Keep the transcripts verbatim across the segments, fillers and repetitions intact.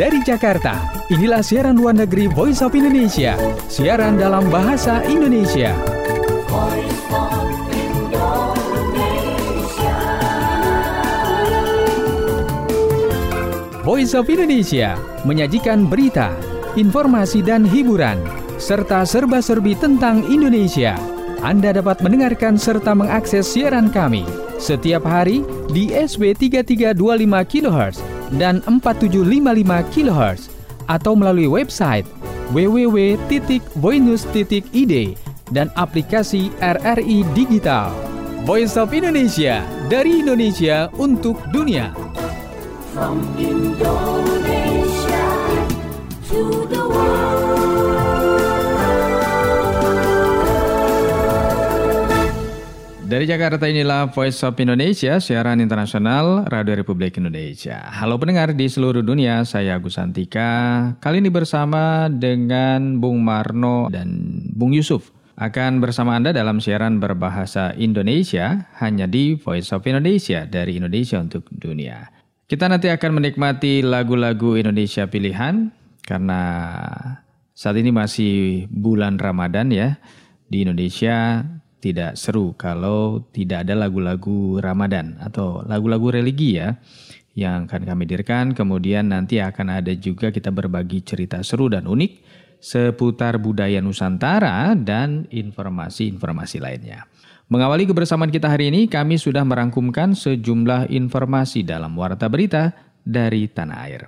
Dari Jakarta, inilah siaran luar negeri Voice of Indonesia, siaran dalam bahasa Indonesia. Voice of Indonesia. Voice of Indonesia menyajikan berita, informasi dan hiburan, serta serba-serbi tentang Indonesia. Anda dapat mendengarkan serta mengakses siaran kami setiap hari di S W tiga tiga dua lima kilohertz dan empat tujuh lima lima kilohertz atau melalui website w w w titik voinews titik i d dan aplikasi R R I Digital. Voice of Indonesia, dari Indonesia untuk dunia. From Indonesia to the world. Dari Jakarta, inilah Voice of Indonesia, siaran internasional Radio Republik Indonesia. Halo pendengar di seluruh dunia, saya Agus Santika. Kali ini bersama dengan Bung Marno dan Bung Yusuf. Akan bersama Anda dalam siaran berbahasa Indonesia, hanya di Voice of Indonesia, dari Indonesia untuk dunia. Kita nanti akan menikmati lagu-lagu Indonesia pilihan, karena saat ini masih bulan Ramadan ya, di Indonesia. Tidak seru kalau tidak ada lagu-lagu Ramadan atau lagu-lagu religi ya yang akan kami hadirkan. Kemudian nanti akan ada juga kita berbagi cerita seru dan unik seputar budaya Nusantara dan informasi-informasi lainnya. Mengawali kebersamaan kita hari ini, kami sudah merangkumkan sejumlah informasi dalam Warta Berita dari Tanah Air.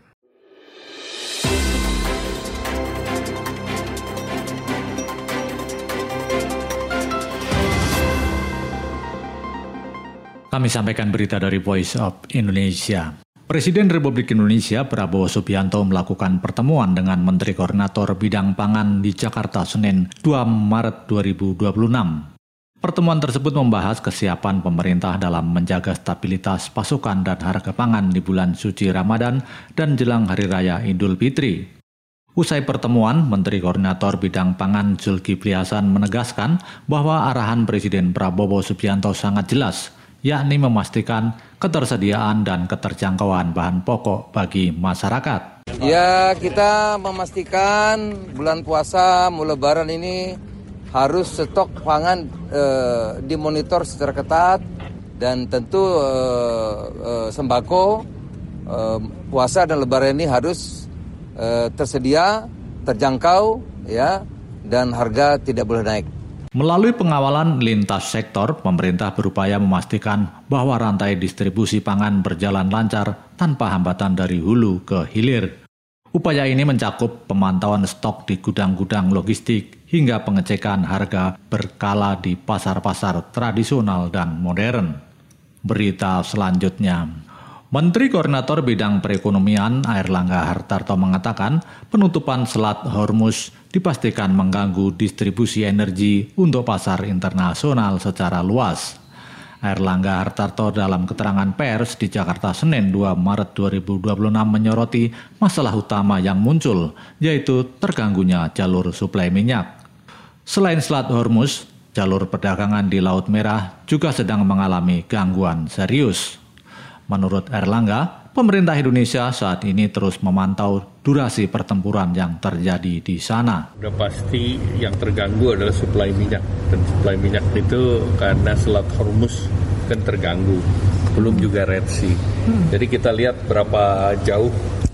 Kami sampaikan berita dari Voice of Indonesia. Presiden Republik Indonesia Prabowo Subianto melakukan pertemuan dengan Menteri Koordinator Bidang Pangan di Jakarta Senin dua Maret dua ribu dua puluh enam. Pertemuan tersebut membahas kesiapan pemerintah dalam menjaga stabilitas pasokan dan harga pangan di bulan suci Ramadan dan jelang Hari Raya Idul Fitri. Usai pertemuan, Menteri Koordinator Bidang Pangan Zulkifli Hasan menegaskan bahwa arahan Presiden Prabowo Subianto sangat jelas, yakni memastikan ketersediaan dan keterjangkauan bahan pokok bagi masyarakat. Ya, kita memastikan bulan puasa mau Lebaran ini harus stok pangan eh, dimonitor secara ketat dan tentu eh, eh, sembako eh, puasa dan Lebaran ini harus eh, tersedia, terjangkau ya, dan harga tidak boleh naik. Melalui pengawalan lintas sektor, pemerintah berupaya memastikan bahwa rantai distribusi pangan berjalan lancar tanpa hambatan dari hulu ke hilir. Upaya ini mencakup pemantauan stok di gudang-gudang logistik hingga pengecekan harga berkala di pasar-pasar tradisional dan modern. Berita selanjutnya. Menteri Koordinator Bidang Perekonomian Airlangga Hartarto mengatakan penutupan Selat Hormuz dipastikan mengganggu distribusi energi untuk pasar internasional secara luas. Airlangga Hartarto dalam keterangan pers di Jakarta Senin dua Maret dua ribu dua puluh enam menyoroti masalah utama yang muncul, yaitu terganggunya jalur suplai minyak. Selain Selat Hormuz, jalur perdagangan di Laut Merah juga sedang mengalami gangguan serius. Menurut Airlangga, pemerintah Indonesia saat ini terus memantau durasi pertempuran yang terjadi di sana. Sudah pasti yang terganggu adalah suplai minyak, dan suplai minyak itu karena Selat Hormuz kan terganggu, belum juga Red Sea. Hmm. Jadi kita lihat berapa jauh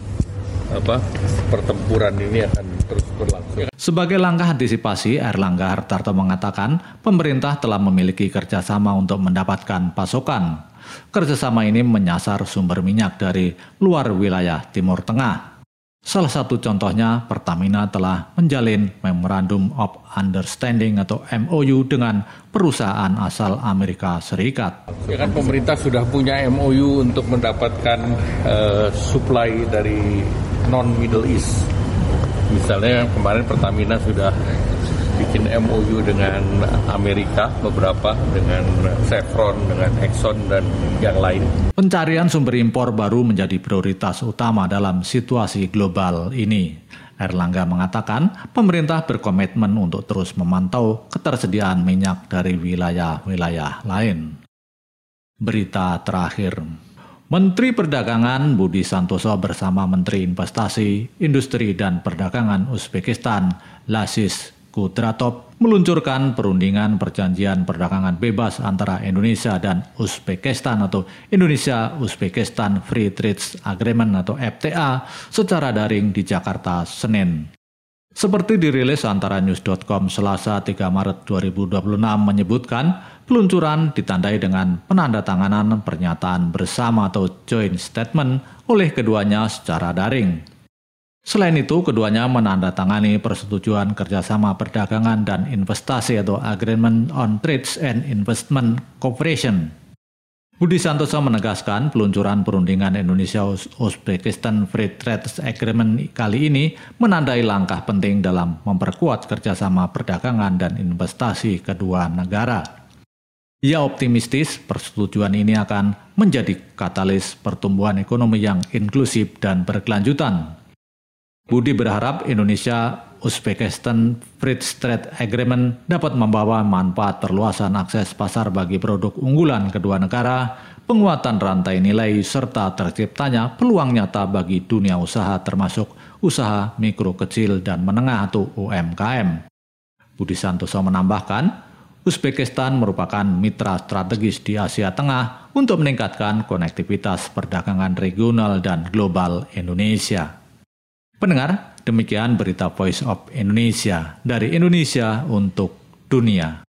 apa pertempuran ini akan terus berlangsung. Sebagai langkah antisipasi, Airlangga Hartarto mengatakan pemerintah telah memiliki kerjasama untuk mendapatkan pasokan. Kerjasama ini menyasar sumber minyak dari luar wilayah Timur Tengah. Salah satu contohnya, Pertamina telah menjalin Memorandum of Understanding atau M O U dengan perusahaan asal Amerika Serikat. Ya kan pemerintah sudah punya M O U untuk mendapatkan uh, supply dari non-Middle East. Misalnya kemarin Pertamina sudah bikin M O U dengan Amerika beberapa, dengan Chevron, dengan Exxon, dan yang lain. Pencarian sumber impor baru menjadi prioritas utama dalam situasi global ini. Airlangga mengatakan pemerintah berkomitmen untuk terus memantau ketersediaan minyak dari wilayah-wilayah lain. Berita terakhir. Menteri Perdagangan Budi Santoso bersama Menteri Investasi, Industri dan Perdagangan Uzbekistan, Laziz Kudratov, meluncurkan perundingan perjanjian perdagangan bebas antara Indonesia dan Uzbekistan atau Indonesia-Uzbekistan Free Trade Agreement atau F T A secara daring di Jakarta, Senin. Seperti dirilis antara news dot com Selasa tiga Maret dua ribu dua puluh enam menyebutkan, peluncuran ditandai dengan penandatanganan pernyataan bersama atau joint statement oleh keduanya secara daring. Selain itu, keduanya menandatangani persetujuan kerjasama perdagangan dan investasi atau Agreement on Trade and Investment Cooperation. Budi Santoso menegaskan peluncuran perundingan Indonesia-Uzbekistan Free Trade Agreement kali ini menandai langkah penting dalam memperkuat kerjasama perdagangan dan investasi kedua negara. Ia optimistis persetujuan ini akan menjadi katalis pertumbuhan ekonomi yang inklusif dan berkelanjutan. Budi berharap Indonesia-Uzbekistan Free Trade Agreement dapat membawa manfaat perluasan akses pasar bagi produk unggulan kedua negara, penguatan rantai nilai, serta terciptanya peluang nyata bagi dunia usaha termasuk usaha mikro kecil dan menengah atau U M K M. Budi Santoso menambahkan, Uzbekistan merupakan mitra strategis di Asia Tengah untuk meningkatkan konektivitas perdagangan regional dan global Indonesia. Pendengar, demikian berita Voice of Indonesia dari Indonesia untuk dunia.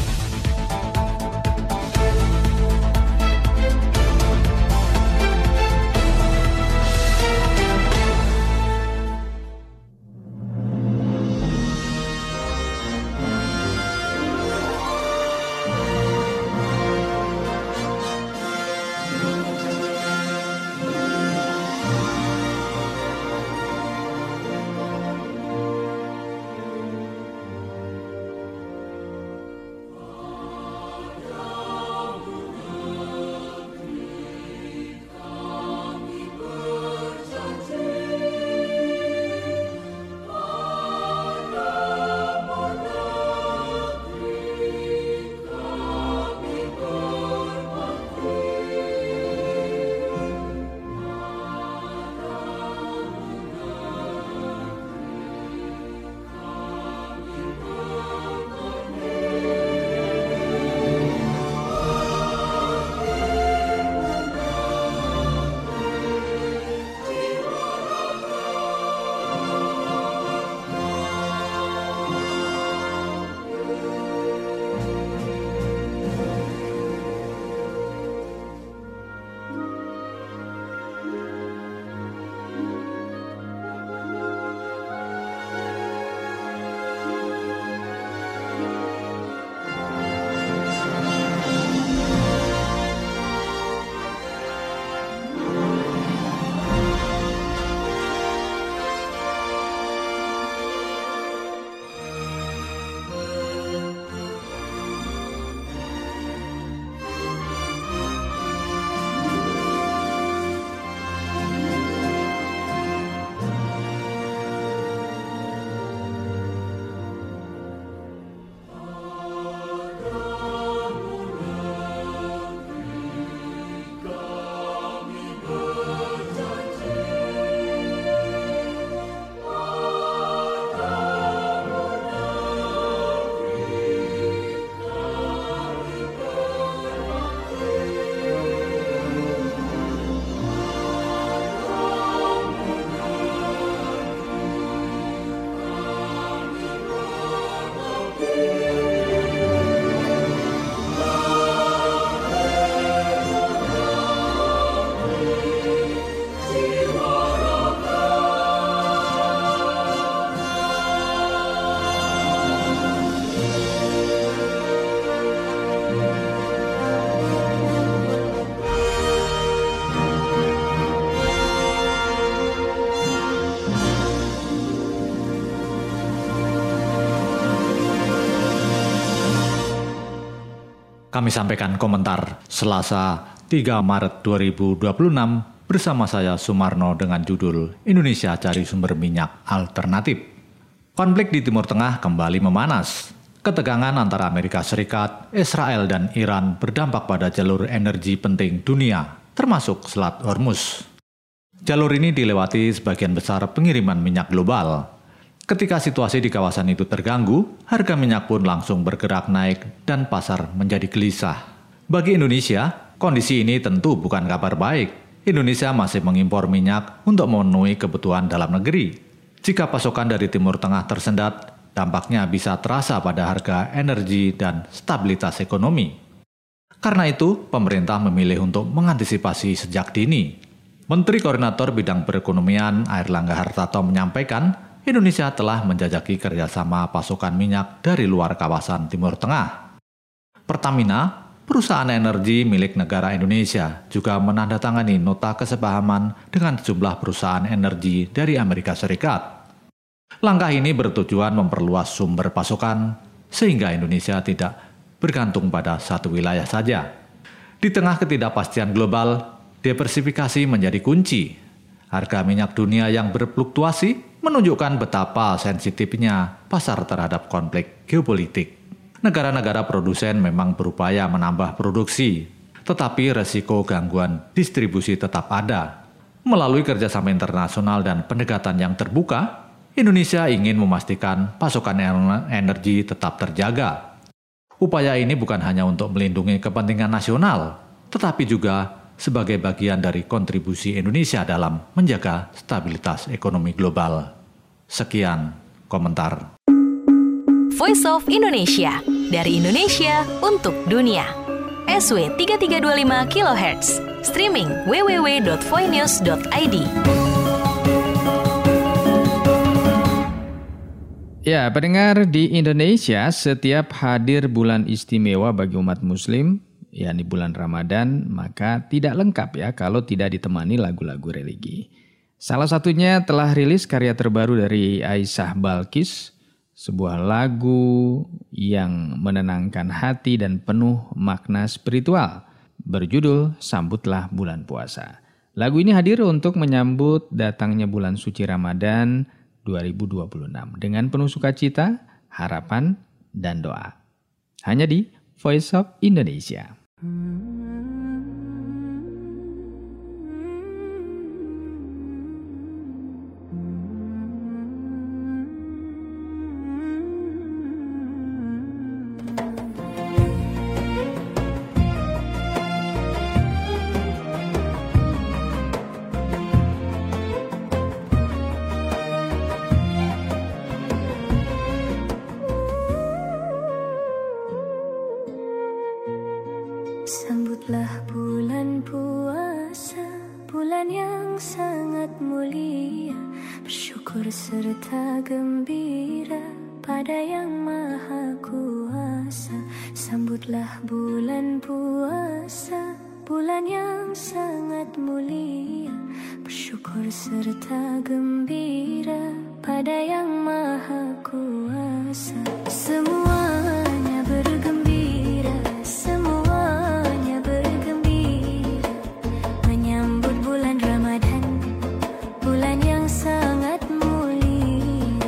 Kami sampaikan komentar Selasa tiga Maret dua ribu dua puluh enam bersama saya Sumarno dengan judul Indonesia Cari Sumber Minyak Alternatif. Konflik di Timur Tengah kembali memanas. Ketegangan antara Amerika Serikat, Israel, dan Iran berdampak pada jalur energi penting dunia. termasuk Selat Hormuz. Jalur ini dilewati sebagian besar pengiriman minyak global. Ketika situasi di kawasan itu terganggu, harga minyak pun langsung bergerak naik dan pasar menjadi gelisah. Bagi Indonesia, kondisi ini tentu bukan kabar baik. Indonesia masih mengimpor minyak untuk memenuhi kebutuhan dalam negeri. Jika pasokan dari Timur Tengah tersendat, dampaknya bisa terasa pada harga energi dan stabilitas ekonomi. Karena itu, pemerintah memilih untuk mengantisipasi sejak dini. Menteri Koordinator Bidang Perekonomian Airlangga Hartarto menyampaikan, Indonesia telah menjajaki kerjasama pasokan minyak dari luar kawasan Timur Tengah. Pertamina, perusahaan energi milik negara Indonesia, juga menandatangani nota kesepahaman dengan sejumlah perusahaan energi dari Amerika Serikat. Langkah ini bertujuan memperluas sumber pasokan, sehingga Indonesia tidak bergantung pada satu wilayah saja. Di tengah ketidakpastian global, diversifikasi menjadi kunci. Harga minyak dunia yang berfluktuasi menunjukkan betapa sensitifnya pasar terhadap konflik geopolitik. Negara-negara produsen memang berupaya menambah produksi, tetapi resiko gangguan distribusi tetap ada. Melalui kerjasama internasional dan pendekatan yang terbuka, Indonesia ingin memastikan pasokan energi tetap terjaga. Upaya ini bukan hanya untuk melindungi kepentingan nasional, tetapi juga sebagai bagian dari kontribusi Indonesia dalam menjaga stabilitas ekonomi global. Sekian komentar. Voice of Indonesia, dari Indonesia untuk dunia. S W tiga tiga dua lima kilohertz, streaming w w w dot voinews dot i d. Ya, pendengar, di Indonesia setiap hadir bulan istimewa bagi umat muslim, yakni bulan Ramadan, maka tidak lengkap ya kalau tidak ditemani lagu-lagu religi. Salah satunya telah rilis karya terbaru dari Aisyah Balkis, sebuah lagu yang menenangkan hati dan penuh makna spiritual, berjudul Sambutlah Bulan Puasa. Lagu ini hadir untuk menyambut datangnya bulan suci Ramadan dua ribu dua puluh enam dengan penuh sukacita, harapan, dan doa. Hanya di Voice of Indonesia. Sambutlah bulan puasa, bulan yang sangat mulia, bersyukur serta gembira pada yang maha kuasa. Sambutlah bulan puasa, bulan yang sangat mulia, bersyukur serta gembira pada yang maha kuasa. Semuanya bergembira, semuanya bergembira, menyambut bulan Ramadan, bulan yang sangat mulia.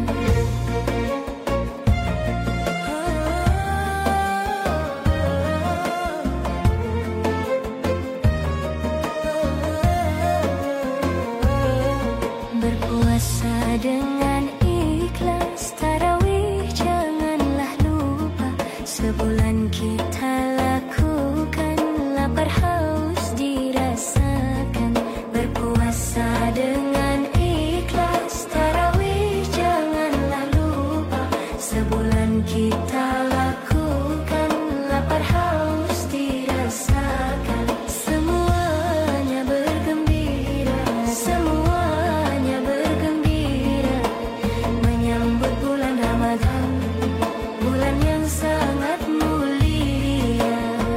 Berpuasa dengan ikhlas, tarawih janganlah lupa, sebulan kita lakukan, lapar haus dirasakan. Berpuasa dengan ikhlas, tarawih janganlah lupa, sebulan kita lakukan, lapar haus dirasakan. Semuanya bergembira, semuanya bergembira, menyambut bulan Ramadan, bulan yang sangat mulia.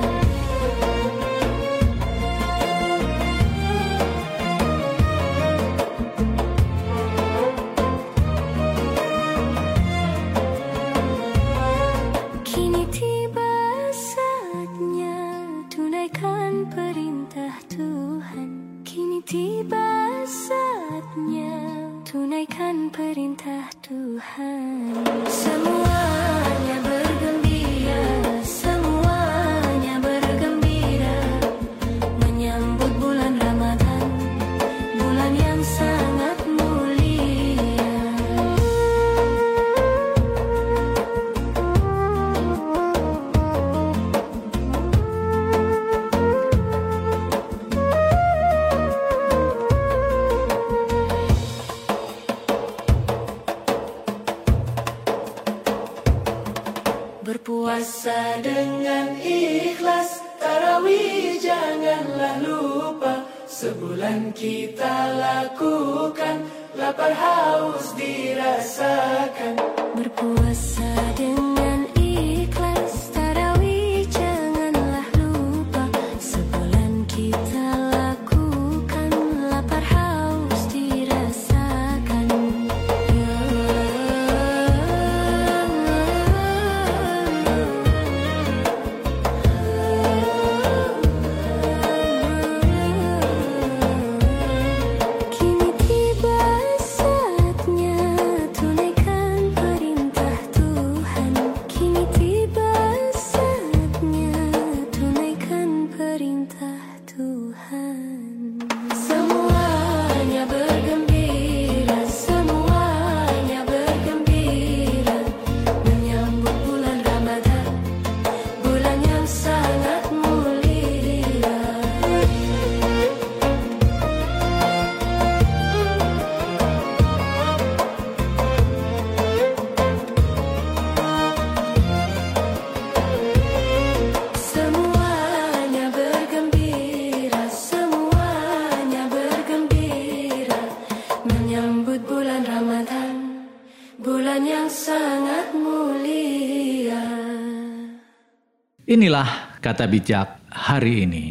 Kini tiba saatnya tunaikan perintah Tuhan. Kini tiba saatnya tunaikan perintah Tuhan. Semuanya bergembira, semuanya bergembira, menyambut Berpuasa dengan ikhlas, tarawih janganlah lupa. Sebulan kita lakukan, lapar haus dirasakan. Berpuasa dengan ikhlas, tarawih janganlah lupa. Sebulan kita lakukan, lapar haus dirasakan. Kini tiba saatnya tunaikan perintah Tuhan. Kini tiba saatnya tunaikan perintah Tuhan. Semuanya bergembira, semuanya bergembira, menyambut bulan Ramadan, bulan yang sangat mulia. Semuanya bergembira, semuanya bergembira, menyambut bulan Ramadan, bulan yang sangat mulia. Inilah kata bijak hari ini.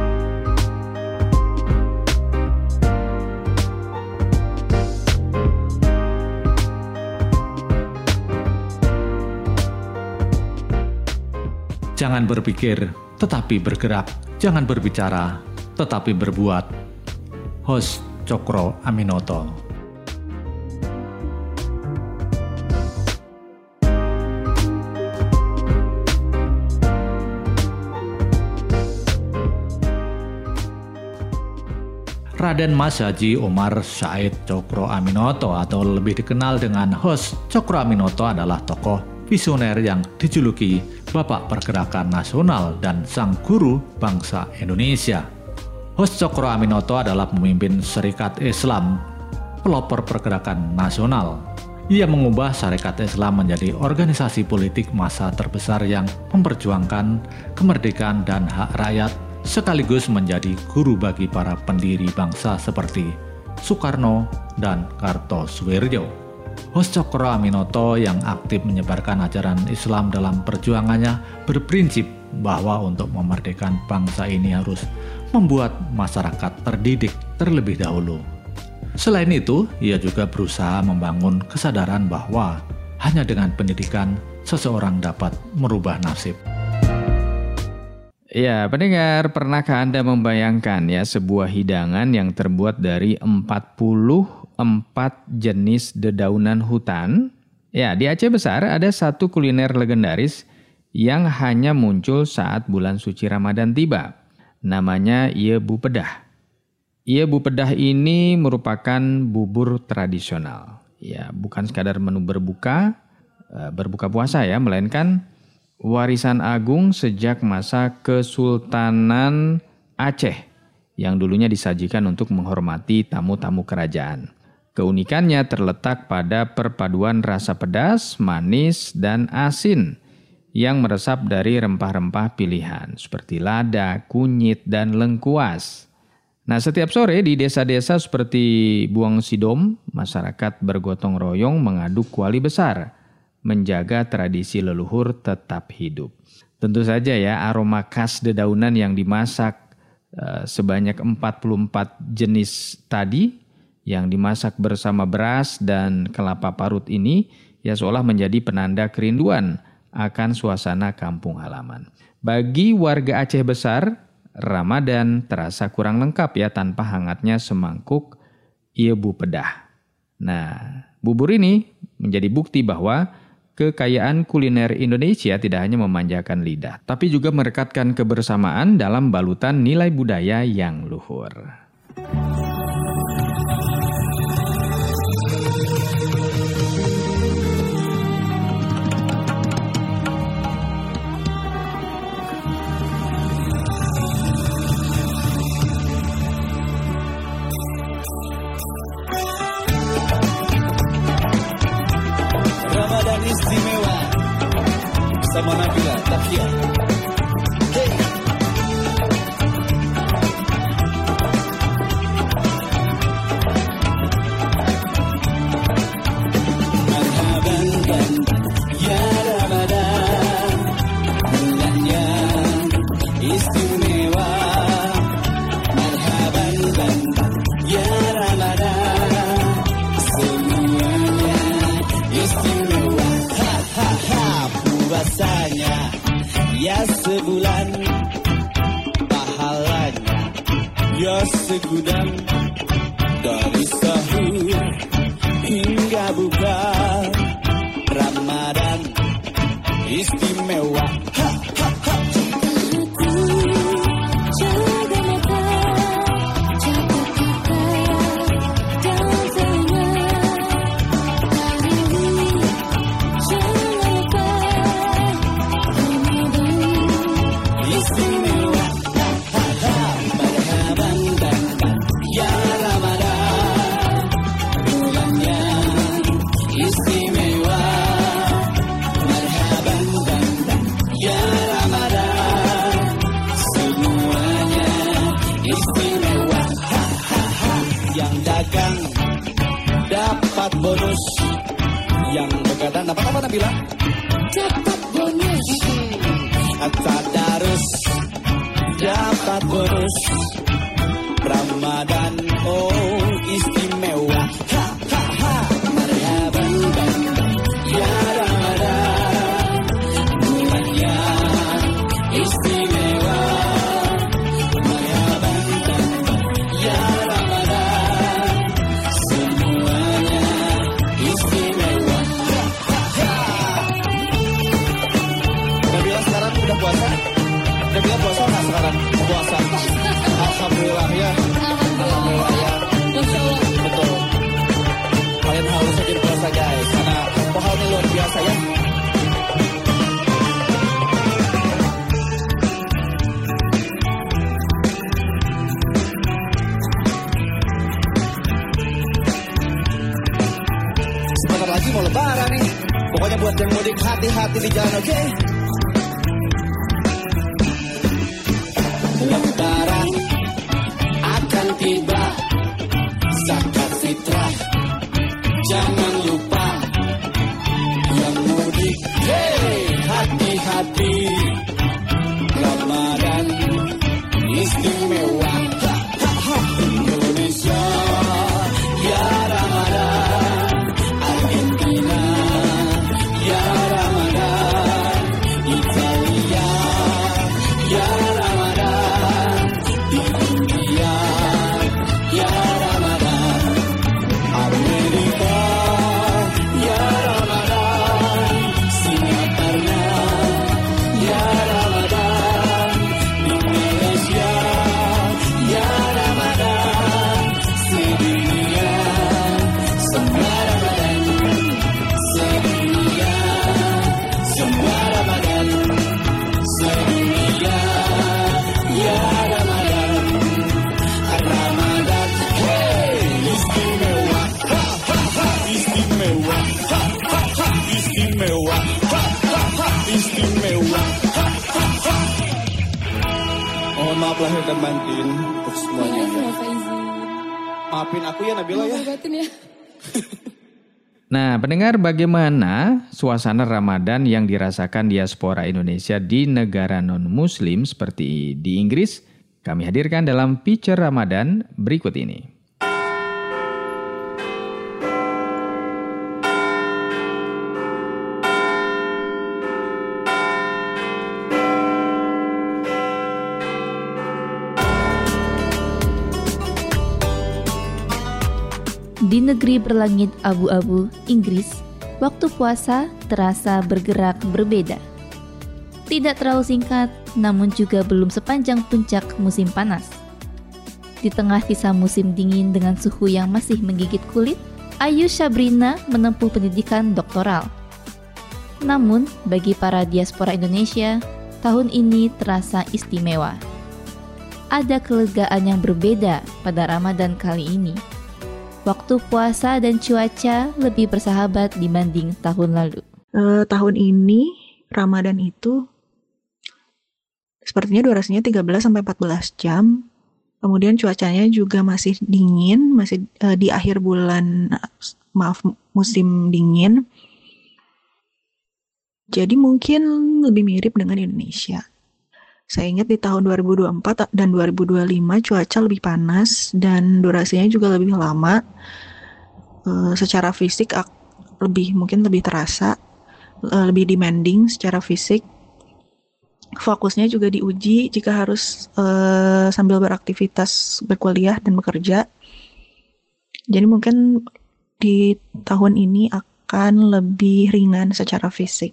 Jangan berpikir, tetapi bergerak. Jangan berbicara, tetapi berbuat. Host Cokro Aminoto. Raden Mas Haji Omar Said Cokro Aminoto atau lebih dikenal dengan Host Cokro Aminoto adalah tokoh visioner yang dijuluki Bapak Pergerakan Nasional dan Sang Guru Bangsa Indonesia. Host Cokro Aminoto adalah pemimpin Syarikat Islam, pelopor pergerakan nasional. Ia mengubah Syarikat Islam menjadi organisasi politik massa terbesar yang memperjuangkan kemerdekaan dan hak rakyat, sekaligus menjadi guru bagi para pendiri bangsa seperti Soekarno dan Kartosuwiryo. Host Cokro Aminoto yang aktif menyebarkan ajaran Islam dalam perjuangannya berprinsip bahwa untuk memerdekakan bangsa ini harus membuat masyarakat terdidik terlebih dahulu. Selain itu, ia juga berusaha membangun kesadaran bahwa hanya dengan pendidikan seseorang dapat merubah nasib. Ya, pendengar, pernahkah Anda membayangkan ya sebuah hidangan yang terbuat dari empat puluh empat jenis dedaunan hutan? Ya, di Aceh Besar ada satu kuliner legendaris yang hanya muncul saat bulan suci Ramadan tiba. Namanya Iebu Pedah. Iebu Pedah ini merupakan bubur tradisional. Ya, bukan sekadar menu berbuka, berbuka puasa ya, melainkan warisan agung sejak masa Kesultanan Aceh yang dulunya disajikan untuk menghormati tamu-tamu kerajaan. Keunikannya terletak pada perpaduan rasa pedas, manis, dan asin yang meresap dari rempah-rempah pilihan seperti lada, kunyit, dan lengkuas. Nah, setiap sore di desa-desa seperti Buang Sidom, masyarakat bergotong royong mengaduk kuali besar, menjaga tradisi leluhur tetap hidup. Tentu saja ya, aroma khas dedaunan yang dimasak uh, sebanyak empat puluh empat jenis tadi yang dimasak bersama beras dan kelapa parut ini ya seolah menjadi penanda kerinduan akan suasana kampung halaman. Bagi warga Aceh Besar, Ramadan terasa kurang lengkap ya tanpa hangatnya semangkuk Iebu Pedah. Nah, bubur ini menjadi bukti bahwa kekayaan kuliner Indonesia tidak hanya memanjakan lidah, tapi juga merekatkan kebersamaan dalam balutan nilai budaya yang luhur. Ramadan istimewa bersama Nabila Tafia. Hey. Marhaban kan ya Ramadan, bulan yang istimewa. Marhaban kan ya Ramadan, semuanya istimewa. Ha ha ha, puasanya ya sebulan, pahalanya ya segudang. Dari sahur hingga buka, Ramadan istimewa. Ha ha ha. Jaga mata, jaga kata dan telinga. Hari ini jangan lupa, Ramadan Istimewa. Ha ha ha. Marhaban dan ya Ramadan, bulan yang istimewa. Marhaban dan ya Ramadan, semuanya istimewa. Ha ha ha. Yang dagang dapat bonus, yang begadang dapat apa Nabila? dapat bonus. Tadarus dapat bonus. Ramadan oh istimewa. Ha ha ha. Marhaban dan ya Ramadan, bulan yang istimewa. Marhaban dan ya Ramadan, semuanya istimewa. Ha ha ha. Nabila sekarang udah puasa? Nabila puasa nggak sekarang? Puasa. Alhamdulillah ya. Alhamdulillah ya. Betul. Kalian harus rajin puasa guys, karena pahalanya luar biasa ya. Sebentar lagi mau lebaran nih. Pokoknya buat yang mudik hati-hati di jalan, oke? Lebaran akan tiba, zakat fitrah jangan lupa. Yang mudik, hey, hati-hati. Ramadan istimewa. Ha, ha, ha. Indonesia ya Ramadan, Argentina ya Ramadan, Italia ya Ramadan, di India ya Ramadan, Amerika ya Ramadan, Singapura ya Ramadan, di Malaysia ya Ramadan, sedunia semua Ramadan, sedunia semua Ramadan, sedunia ya Ramadan, Ramadan hey istimewa. Ha ha ha. Istimewa. Ha ha ha. Istimewa. Ha ha ha. Istimewa. Ha ha ha. Mohon maaf lahir dan batin untuk semuanya. Maafin aku ya Nabila ya. Nah, pendengar, bagaimana suasana Ramadan yang dirasakan diaspora Indonesia di negara non-muslim seperti di Inggris? Kami hadirkan dalam feature Ramadan berikut ini. Di negeri berlangit abu-abu, Inggris, waktu puasa terasa bergerak berbeda. Tidak terlalu singkat, namun juga belum sepanjang puncak musim panas. Di tengah sisa musim dingin dengan suhu yang masih menggigit kulit, Ayu Sabrina menempuh pendidikan doktoral. Namun, bagi para diaspora Indonesia, tahun ini terasa istimewa. Ada kelegaan yang berbeda pada Ramadan kali ini. Waktu puasa dan cuaca lebih bersahabat dibanding tahun lalu. Uh, tahun ini Ramadan itu sepertinya durasinya tiga belas sampai empat belas jam. Kemudian cuacanya juga masih dingin, masih uh, di akhir bulan, maaf, musim dingin. Jadi mungkin lebih mirip dengan Indonesia. Saya ingat di tahun dua ribu dua puluh empat dan dua ribu dua puluh lima cuaca lebih panas dan durasinya juga lebih lama. Uh, secara fisik lebih mungkin lebih terasa, uh, lebih demanding secara fisik. Fokusnya juga diuji jika harus uh, sambil beraktivitas, berkuliah dan bekerja. Jadi mungkin di tahun ini akan lebih ringan secara fisik.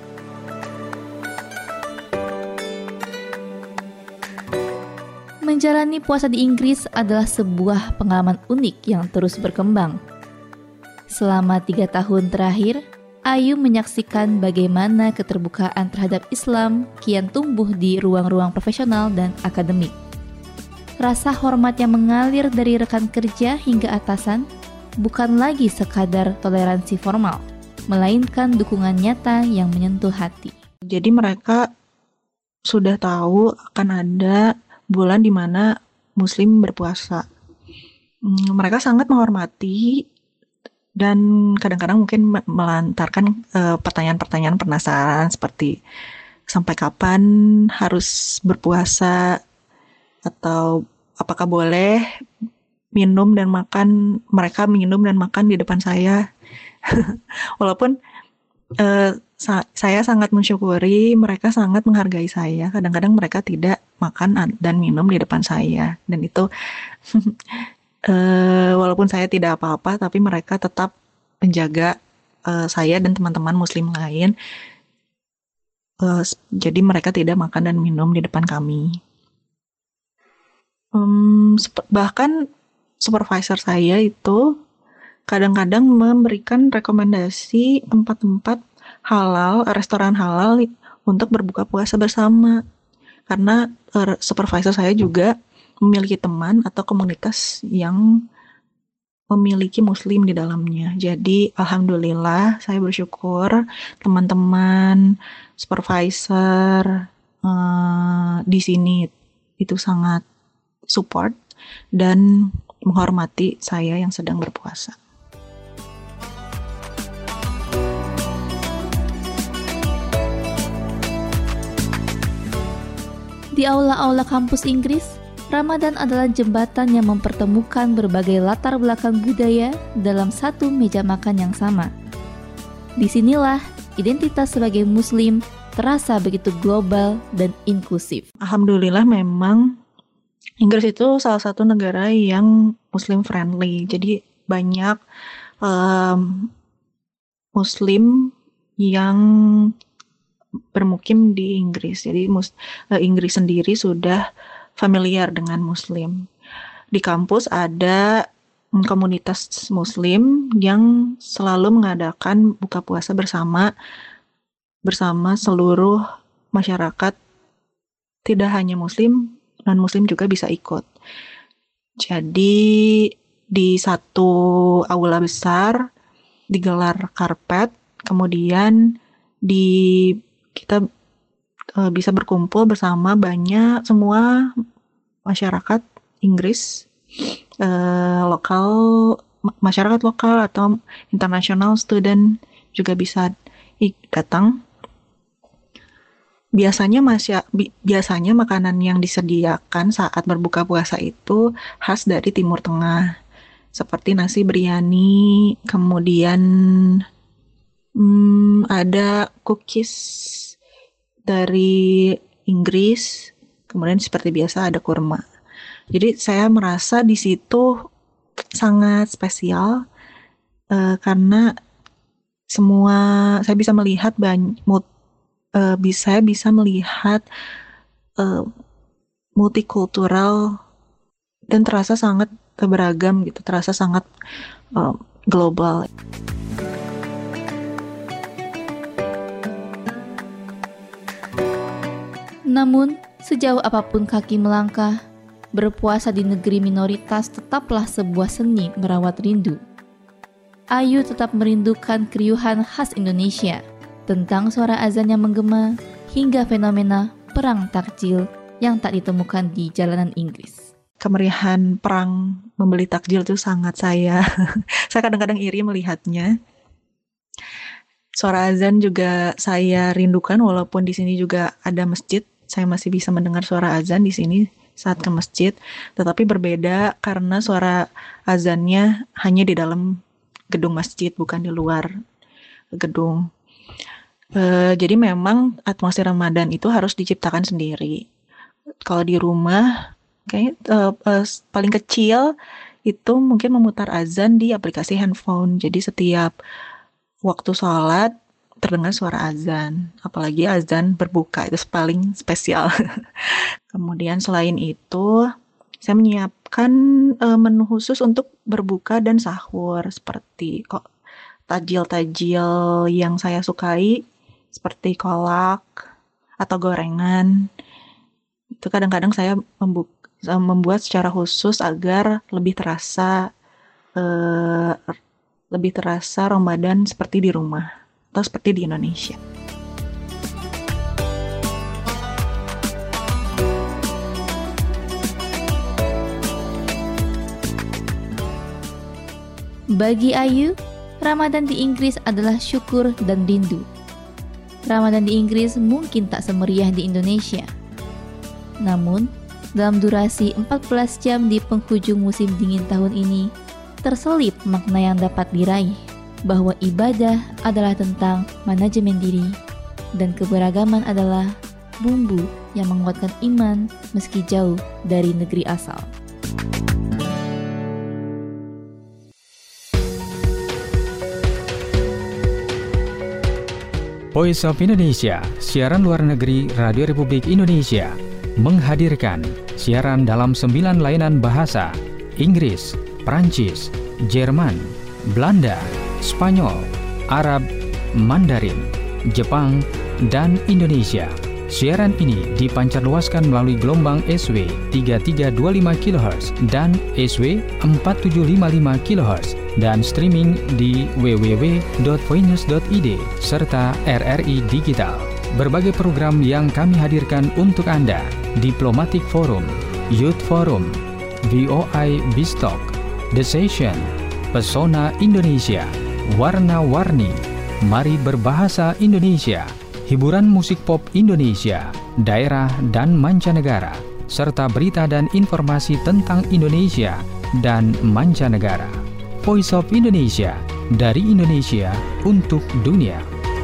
Menjalani puasa di Inggris adalah sebuah pengalaman unik yang terus berkembang. Selama tiga tahun terakhir, Ayu menyaksikan bagaimana keterbukaan terhadap Islam kian tumbuh di ruang-ruang profesional dan akademik. Rasa hormat yang mengalir dari rekan kerja hingga atasan bukan lagi sekadar toleransi formal, melainkan dukungan nyata yang menyentuh hati. Jadi mereka sudah tahu akan ada bulan di mana Muslim berpuasa. Mereka sangat menghormati dan kadang-kadang mungkin melantarkan uh, pertanyaan-pertanyaan penasaran seperti sampai kapan harus berpuasa, atau apakah boleh minum dan makan, mereka minum dan makan di depan saya. Walaupun uh, sa- saya sangat mensyukuri, mereka sangat menghargai saya. Kadang-kadang mereka tidak makan dan minum di depan saya, dan itu Uh, walaupun saya tidak apa-apa, tapi mereka tetap menjaga uh, saya dan teman-teman Muslim lain. Uh, jadi mereka tidak makan dan minum di depan kami. Um, bahkan supervisor saya itu kadang-kadang memberikan rekomendasi tempat-tempat halal, restoran halal untuk berbuka puasa bersama. Karena uh, supervisor saya juga memiliki teman atau komunitas yang memiliki Muslim di dalamnya. Jadi alhamdulillah saya bersyukur teman-teman supervisor uh, di sini itu sangat support dan menghormati saya yang sedang berpuasa. Di aula-aula kampus Inggris, Ramadan adalah jembatan yang mempertemukan berbagai latar belakang budaya dalam satu meja makan yang sama. Disinilah identitas sebagai Muslim terasa begitu global dan inklusif. Alhamdulillah memang Inggris itu salah satu negara yang Muslim friendly. Jadi banyak um, Muslim yang bermukim di Inggris. Jadi mus- uh, Inggris sendiri sudah familiar dengan Muslim. Di kampus ada komunitas Muslim yang selalu mengadakan buka puasa bersama bersama seluruh masyarakat. Tidak hanya Muslim, non-Muslim juga bisa ikut. Jadi di satu aula besar digelar karpet, kemudian di kita bisa berkumpul bersama banyak semua masyarakat Inggris, eh, lokal, masyarakat lokal atau international student juga bisa datang. Biasanya masya, bi, biasanya makanan yang disediakan saat berbuka puasa itu khas dari Timur Tengah, seperti nasi biryani, kemudian hmm, ada cookies dari Inggris, kemudian seperti biasa ada kurma. Jadi saya merasa di situ sangat spesial uh, karena semua saya bisa melihat banyak, uh, bisa bisa melihat uh, multikultural dan terasa sangat beragam gitu, terasa sangat uh, global. Namun, sejauh apapun kaki melangkah, berpuasa di negeri minoritas tetaplah sebuah seni merawat rindu. Ayu tetap merindukan keriuhan khas Indonesia, tentang suara azan yang menggema, hingga fenomena perang takjil yang tak ditemukan di jalanan Inggris. Kemeriahan perang membeli takjil itu sangat saya, saya kadang-kadang iri melihatnya. Suara azan juga saya rindukan, walaupun di sini juga ada masjid, saya masih bisa mendengar suara azan di sini saat ke masjid, tetapi berbeda karena suara azannya hanya di dalam gedung masjid, bukan di luar gedung. E, jadi memang atmosfer Ramadan itu harus diciptakan sendiri. Kalau di rumah, kayaknya e, e, paling kecil itu mungkin memutar azan di aplikasi handphone. Jadi setiap waktu sholat terdengar suara azan, apalagi azan berbuka, itu paling spesial. Kemudian selain itu, saya menyiapkan e, menu khusus untuk berbuka dan sahur, seperti kok tajil-tajil yang saya sukai, seperti kolak atau gorengan. Itu kadang-kadang saya membu- membuat secara khusus agar lebih terasa eh, lebih terasa Ramadan seperti di rumah atau seperti di Indonesia. Bagi Ayu, Ramadan di Inggris adalah syukur dan rindu. Ramadan di Inggris mungkin tak semeriah di Indonesia. Namun, dalam durasi empat belas jam di penghujung musim dingin tahun ini, terselip makna yang dapat diraih, bahwa ibadah adalah tentang manajemen diri, dan keberagaman adalah bumbu yang menguatkan iman meski jauh dari negeri asal. Voice of Indonesia, siaran luar negeri Radio Republik Indonesia, menghadirkan siaran dalam sembilan layanan bahasa: Inggris, Prancis, Jerman, Belanda, Spanyol, Arab, Mandarin, Jepang, dan Indonesia. Siaran ini dipancarluaskan melalui gelombang S W tiga tiga dua lima kilohertz dan S W empat tujuh lima lima kilohertz dan streaming di w w w dot voinews dot i d serta R R I Digital. Berbagai program yang kami hadirkan untuk Anda: Diplomatic Forum, Youth Forum, V O I Bistalk, The Session, Pesona Indonesia, Warna-Warni, Mari Berbahasa Indonesia, hiburan musik pop Indonesia, daerah dan mancanegara, serta berita dan informasi tentang Indonesia dan mancanegara. Voice of Indonesia, dari Indonesia untuk dunia.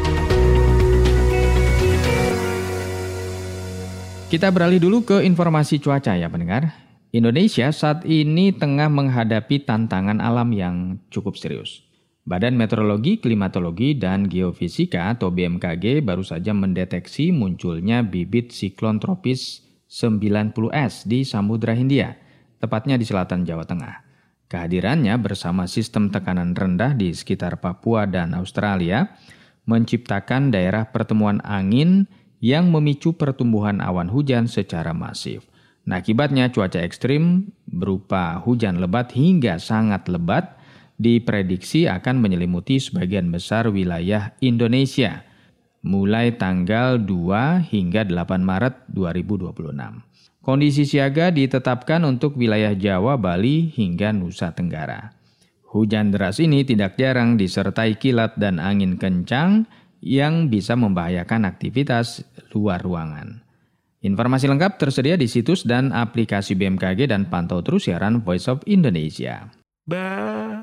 Kita beralih dulu ke informasi cuaca ya pendengar. Indonesia saat ini tengah menghadapi tantangan alam yang cukup serius. Badan Meteorologi, Klimatologi, dan Geofisika atau B M K G baru saja mendeteksi munculnya bibit siklon tropis sembilan puluh S di Samudra Hindia, tepatnya di selatan Jawa Tengah. Kehadirannya bersama sistem tekanan rendah di sekitar Papua dan Australia menciptakan daerah pertemuan angin yang memicu pertumbuhan awan hujan secara masif. Nah, akibatnya cuaca ekstrim berupa hujan lebat hingga sangat lebat diprediksi akan menyelimuti sebagian besar wilayah Indonesia mulai tanggal dua hingga delapan Maret dua ribu dua puluh enam. Kondisi siaga ditetapkan untuk wilayah Jawa, Bali, hingga Nusa Tenggara. Hujan deras ini tidak jarang disertai kilat dan angin kencang yang bisa membahayakan aktivitas luar ruangan. Informasi lengkap tersedia di situs dan aplikasi B M K G dan pantau terus siaran Voice of Indonesia. Ba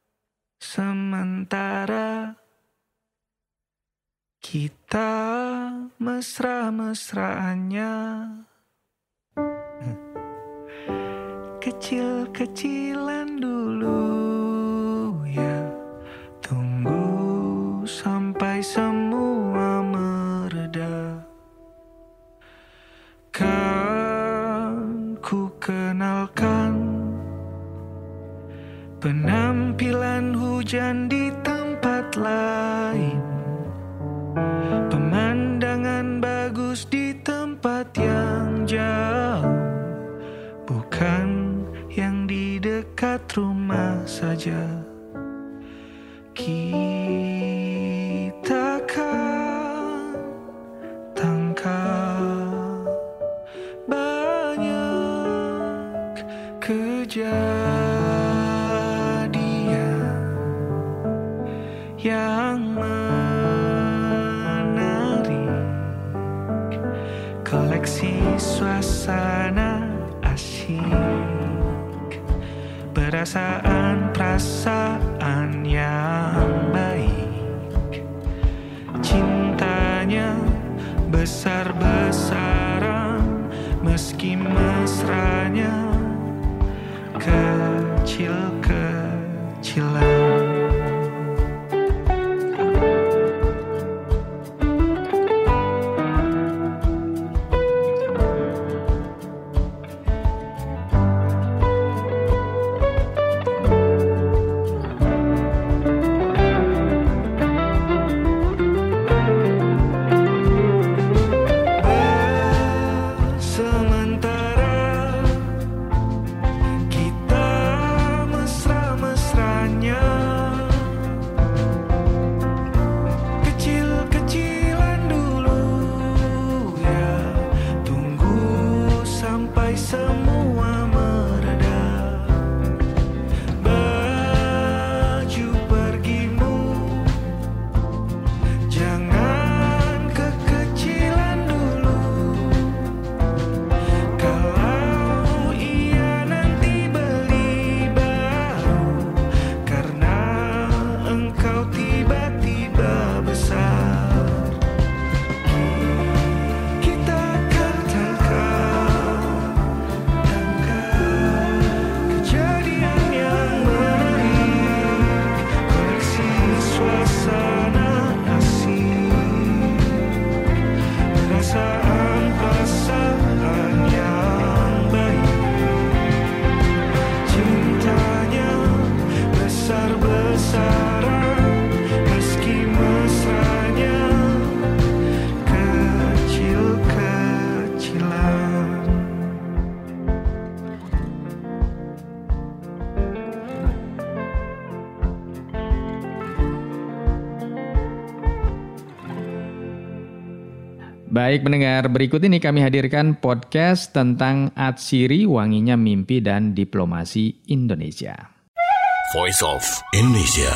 Sementara kita mesra-mesraannya, kecil-kecilan dulu ya, tunggu sampai semua mereda. Kan ku kenalkan penampilan hujan di tempat lain, pemandangan bagus di tempat yang jauh, bukan yang di dekat rumah saja. Kita kan kejadian yang menarik, koleksi suasana asyik, perasaan-perasaan yang baik, cintanya besar-besaran meski mesranya kecil-kecilan. Baik pendengar, berikut ini kami hadirkan podcast tentang Atsiri, Wanginya Mimpi dan Diplomasi Indonesia. Voice of Indonesia.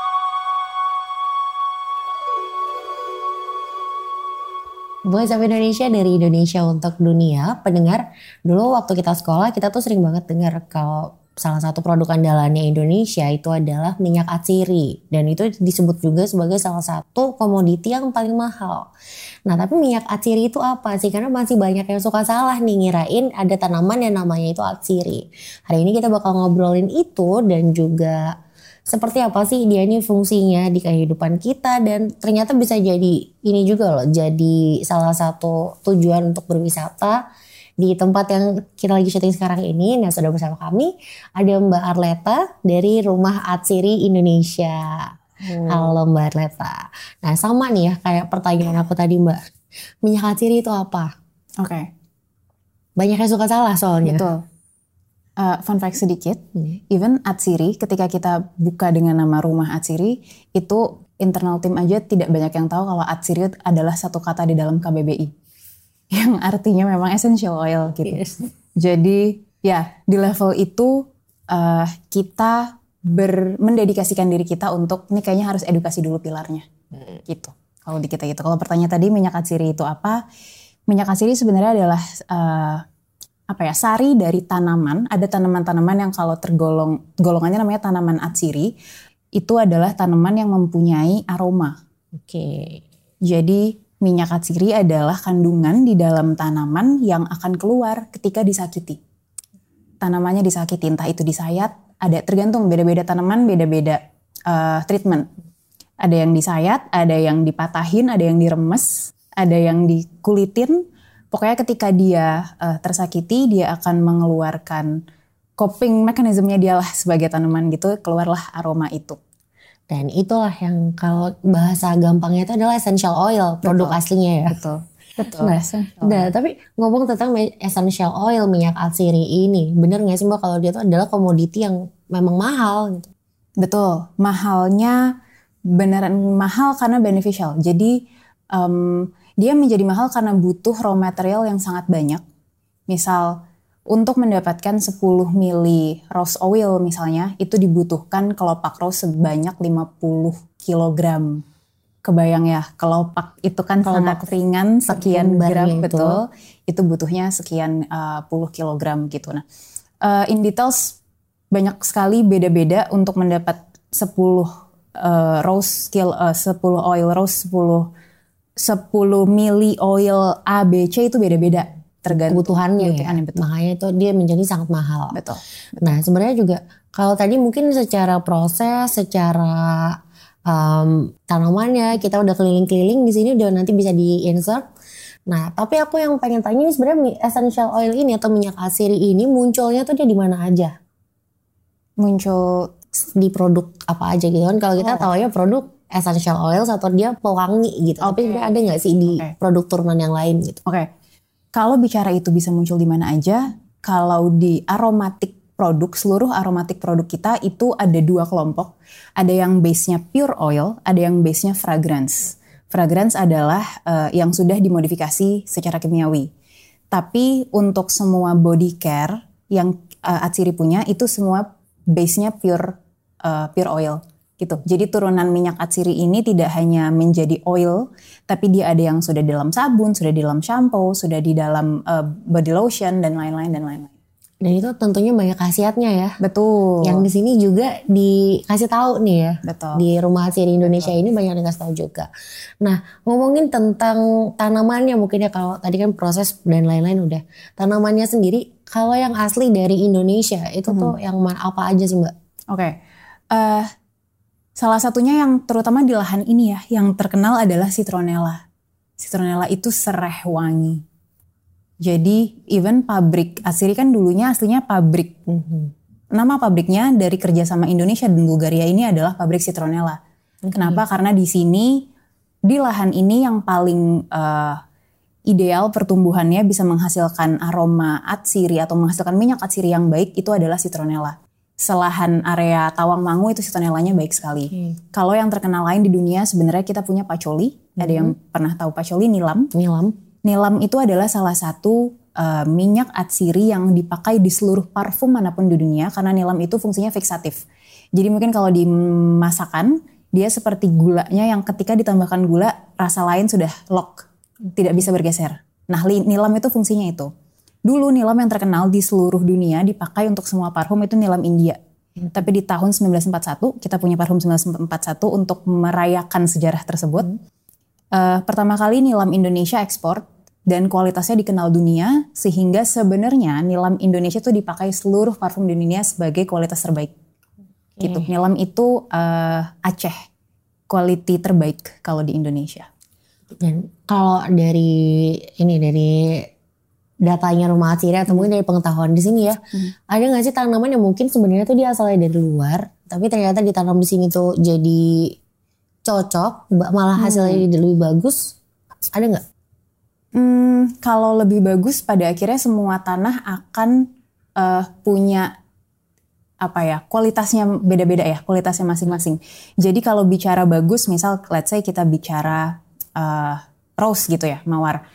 Voice of Indonesia dari Indonesia untuk dunia. Pendengar, dulu waktu kita sekolah kita tuh sering banget dengar kalau salah satu produk andalannya Indonesia itu adalah minyak atsiri. Dan itu disebut juga sebagai salah satu komoditi yang paling mahal. Nah tapi minyak atsiri itu apa sih? Karena masih banyak yang suka salah nih ngirain ada tanaman yang namanya itu atsiri. Hari ini kita bakal ngobrolin itu dan juga seperti apa sih dia ini fungsinya di kehidupan kita. Dan ternyata bisa jadi ini juga loh, jadi salah satu tujuan untuk berwisata di tempat yang kita lagi syuting sekarang ini. Nah sudah bersama kami ada Mbak Arleta dari Rumah Atsiri Indonesia. Hmm. Halo Mbak Arleta. Nah sama nih ya kayak pertanyaan aku tadi Mbak, minyak atsiri itu apa? Oke. Okay. Banyak yang suka salah soalnya. Betul. Uh, fun fact sedikit, hmm. even atsiri ketika kita buka dengan nama Rumah Atsiri itu internal tim aja tidak banyak yang tahu kalau atsiri adalah satu kata di dalam K B B I. Yang artinya memang essential oil gitu. Yes. Jadi ya di level itu uh, kita ber, mendedikasikan diri kita untuk ini kayaknya harus edukasi dulu pilarnya hmm. gitu. Kalau di kita gitu. Kalau pertanyaan tadi minyak atsiri itu apa? Minyak atsiri sebenarnya adalah uh, apa ya sari dari tanaman. Ada tanaman-tanaman yang kalau tergolong golongannya namanya tanaman atsiri. Itu adalah tanaman yang mempunyai aroma. Oke. Okay. Jadi minyak atsiri adalah kandungan di dalam tanaman yang akan keluar ketika disakiti. Tanamannya disakiti, entah itu disayat, ada tergantung beda-beda tanaman, beda-beda uh, treatment. Ada yang disayat, ada yang dipatahin, ada yang diremes, ada yang dikulitin. Pokoknya ketika dia uh, tersakiti, dia akan mengeluarkan coping mekanismenya dia lah sebagai tanaman gitu, keluarlah aroma itu. Dan itulah yang kalau bahasa gampangnya itu adalah essential oil, produk Betul. aslinya ya. Betul. Betul. Nah, nah, tapi ngomong tentang essential oil minyak atsiri ini, bener nggak sih Mbak kalau dia itu adalah komoditi yang memang mahal? Gitu? Betul, mahalnya beneran mahal karena beneficial. Jadi um, dia menjadi mahal karena butuh raw material yang sangat banyak. Misal Untuk mendapatkan sepuluh mili rose oil misalnya, itu dibutuhkan kelopak rose sebanyak lima puluh kilogram. Kebayang ya, kelopak itu kan Kelopak sangat ringan, sekian lembarnya gram itu. betul. Itu butuhnya sekian uh, puluh kilogram gitu. Nah, uh, in details banyak sekali beda-beda untuk mendapat sepuluh uh, rose kil, uh, sepuluh oil rose, sepuluh sepuluh mili oil A B C itu beda-beda. Tergantung kebutuhannya ya. kebutuhannya, betul. Makanya itu dia menjadi sangat mahal. Betul. Nah sebenarnya juga kalau tadi mungkin secara proses, secara um, tanamannya kita udah keliling-keliling di sini udah nanti bisa di insert. Nah tapi aku yang pengen tanya ini sebenarnya mi- essential oil ini atau minyak atsiri ini munculnya tuh dia di mana aja? Muncul di produk apa aja gitu kan? Kalau kita Oh. tahu ya produk essential oil atau dia pewangi gitu. Tapi sebenarnya ada nggak sih di produk turunan yang lain gitu? Oke. Okay. Kalau bicara itu bisa muncul di mana aja, kalau di aromatic produk, seluruh aromatic produk kita itu ada dua kelompok. Ada yang base-nya pure oil, ada yang base-nya fragrance. Fragrance adalah uh, yang sudah dimodifikasi secara kimiawi. Tapi untuk semua body care yang uh, Atsiri punya itu semua base-nya pure uh, pure oil. Gitu. Jadi turunan minyak atsiri ini tidak hanya menjadi oil, tapi dia ada yang sudah di dalam sabun, sudah di dalam shampoo, sudah di dalam uh, body lotion dan lain-lain dan lain-lain. Dan itu tentunya banyak khasiatnya ya. Betul. Yang di sini juga dikasih tahu nih ya. Betul. Di Rumah Atsiri Indonesia Betul. Ini banyak dikasih tahu juga. Nah, ngomongin tentang tanamannya mungkin ya, kalau tadi kan proses dan lain-lain udah. Tanamannya sendiri kalau yang asli dari Indonesia itu hmm. tuh yang apa aja sih, Mbak? Oke. Okay. Uh, Salah satunya yang terutama di lahan ini ya, yang terkenal adalah citronella. Citronella itu sereh wangi. Jadi even pabrik Atsiri kan dulunya aslinya pabrik. Mm-hmm. Nama pabriknya dari kerjasama Indonesia dan Bulgaria ini adalah pabrik citronella. Okay. Kenapa? Karena di sini, di lahan ini yang paling uh, ideal pertumbuhannya bisa menghasilkan aroma Atsiri atau menghasilkan minyak Atsiri yang baik itu adalah citronella. Selahan area Tawangmangu itu citronellanya baik sekali. Hmm. Kalau yang terkenal lain di dunia sebenarnya kita punya patchouli. Hmm. Ada yang pernah tahu patchouli, nilam. Nilam. Nilam itu adalah salah satu uh, minyak atsiri yang dipakai di seluruh parfum manapun di dunia karena nilam itu fungsinya fiksatif. Jadi mungkin kalau di masakan dia seperti gulanya yang ketika ditambahkan gula rasa lain sudah lock, tidak bisa bergeser. Nah nilam itu fungsinya itu. Dulu nilam yang terkenal di seluruh dunia dipakai untuk semua parfum itu nilam India. Hmm. Tapi di tahun sembilan belas empat puluh satu, kita punya parfum sembilan belas empat puluh satu untuk merayakan sejarah tersebut. Hmm. Uh, pertama kali nilam Indonesia ekspor dan kualitasnya dikenal dunia sehingga sebenarnya nilam Indonesia itu dipakai seluruh parfum di dunia sebagai kualitas terbaik. Okay. Gitu. Nilam itu uh, Aceh, quality terbaik kalau di Indonesia. Dan kalau dari ini dari datanya Rumah Atsiri atau mungkin dari pengetahuan di sini ya, hmm. ada nggak sih tanaman yang mungkin sebenarnya tuh dia asalnya dari luar, tapi ternyata ditanam di sini tuh jadi cocok, malah hasilnya hmm. lebih bagus, ada nggak? Hmm, kalau lebih bagus pada akhirnya semua tanah akan uh, punya apa ya kualitasnya beda-beda ya, kualitasnya masing-masing. Jadi kalau bicara bagus, misal let's say kita bicara uh, rose gitu ya, mawar.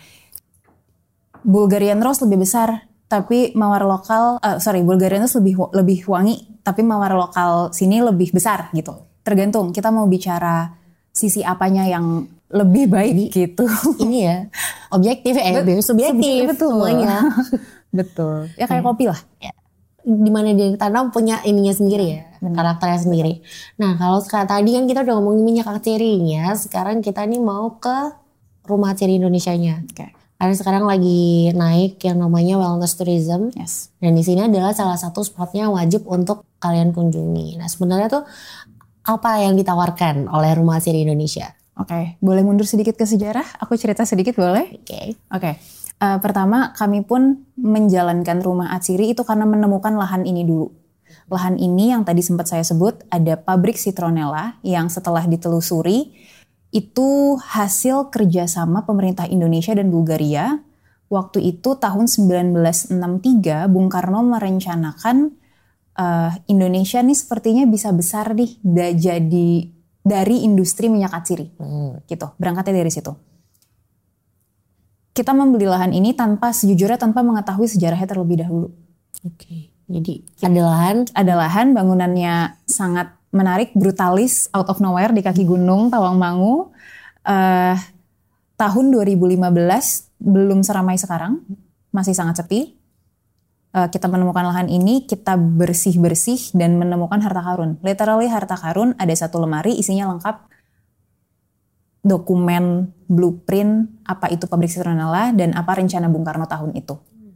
Bulgarian rose lebih besar, tapi mawar lokal, uh, sorry, Bulgarian rose lebih lebih wangi, tapi mawar lokal sini lebih besar gitu. Tergantung kita mau bicara sisi apanya yang lebih baik gitu. Ini ya, objektif, eh, Bet- subjektif, betul semuanya. Betul. Ya kayak kopi lah. Ya. Dimana dia tanam punya ininya sendiri ya, hmm. karakternya sendiri. Nah kalau tadi kan kita udah ngomongin minyak atsirinya, sekarang kita nih mau ke Rumah Atsiri Indonesianya. Oke. Okay. Karena sekarang lagi naik yang namanya wellness tourism. Yes. Dan di sini adalah salah satu spotnya wajib untuk kalian kunjungi. Nah sebenarnya tuh apa yang ditawarkan oleh Rumah Atsiri Indonesia? Oke, okay. Boleh mundur sedikit ke sejarah? Aku cerita sedikit boleh? Oke. Okay. Oke. Okay. Uh, pertama kami pun menjalankan Rumah Atsiri itu karena menemukan lahan ini dulu. Lahan ini yang tadi sempat saya sebut ada pabrik citronella yang setelah ditelusuri itu hasil kerjasama pemerintah Indonesia dan Bulgaria. Waktu itu tahun sembilan belas enam puluh tiga Bung Karno merencanakan uh, Indonesia nih sepertinya bisa besar nih da- jadi dari industri minyak atsiri. Hmm. Gitu, berangkatnya dari situ. kita membeli lahan ini tanpa sejujurnya tanpa mengetahui sejarahnya terlebih dahulu. Oke, jadi ada lahan, ada lahan, bangunannya sangat menarik, brutalis, out of nowhere di kaki gunung Tawangmangu. Uh, tahun dua ribu lima belas belum seramai sekarang, masih sangat sepi. Uh, kita menemukan lahan ini, kita bersih-bersih dan menemukan harta karun. Literally harta karun, ada satu lemari isinya lengkap dokumen, blueprint, apa itu pabrik citronella dan apa rencana Bung Karno tahun itu.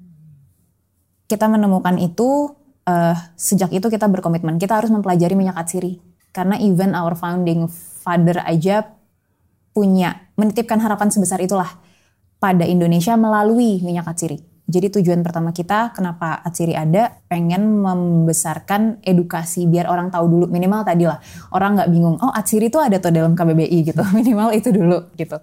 Kita menemukan itu, uh, sejak itu kita berkomitmen, kita harus mempelajari minyak atsiri. Karena even our founding father aja punya, menitipkan harapan sebesar itulah pada Indonesia melalui minyak atsiri. Jadi tujuan pertama kita, kenapa atsiri ada, pengen membesarkan edukasi biar orang tahu dulu, minimal tadi lah, orang nggak bingung, oh atsiri itu ada tuh dalam K B B I gitu, minimal itu dulu gitu.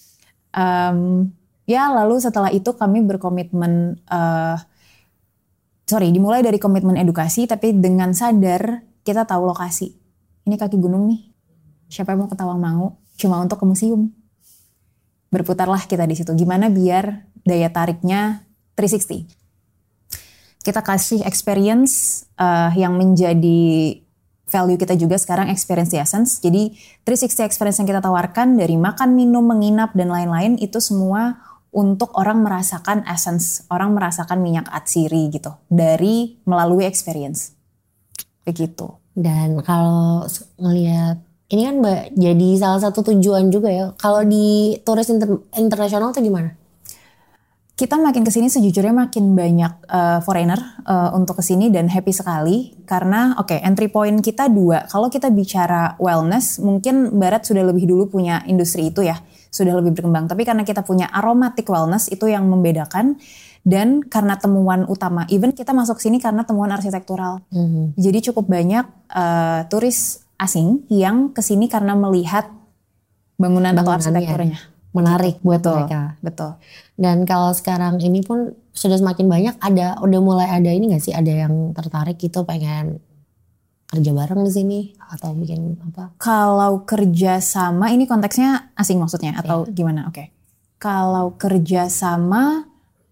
Um, ya lalu setelah itu kami berkomitmen, uh, sorry dimulai dari komitmen edukasi, tapi dengan sadar kita tahu lokasi. Ini kaki gunung nih, siapa yang mau ke Tawangmangu? Cuma untuk ke museum. Berputarlah kita di situ. Gimana biar daya tariknya tiga enam nol. Kita kasih experience uh, yang menjadi value kita juga sekarang, experience the essence. Jadi tiga enam nol experience yang kita tawarkan dari makan, minum, menginap dan lain-lain itu semua untuk orang merasakan essence, orang merasakan minyak atsiri gitu dari melalui experience. Begitu. Dan kalau ngelihat ini kan Mbak jadi salah satu tujuan juga ya. Kalau di turis inter- internasional tuh gimana? Kita makin kesini sejujurnya makin banyak uh, foreigner uh, untuk kesini dan happy sekali karena oke okay, entry point kita dua. Kalau kita bicara wellness mungkin Barat sudah lebih dulu punya industri itu ya, sudah lebih berkembang. Tapi karena kita punya aromatic wellness itu yang membedakan dan karena temuan utama. Even kita masuk sini karena temuan arsitektural. Mm-hmm. Jadi cukup banyak uh, turis asing yang kesini karena melihat bangunan atau arsitekturnya. Menarik buat betul, mereka. Betul. Dan kalau sekarang ini pun sudah semakin banyak, ada udah mulai ada ini nggak sih, ada yang tertarik gitu pengen kerja bareng di sini atau bikin apa? Kalau kerja sama ini konteksnya asing maksudnya atau yeah. Gimana? Oke. Okay. Kalau kerja sama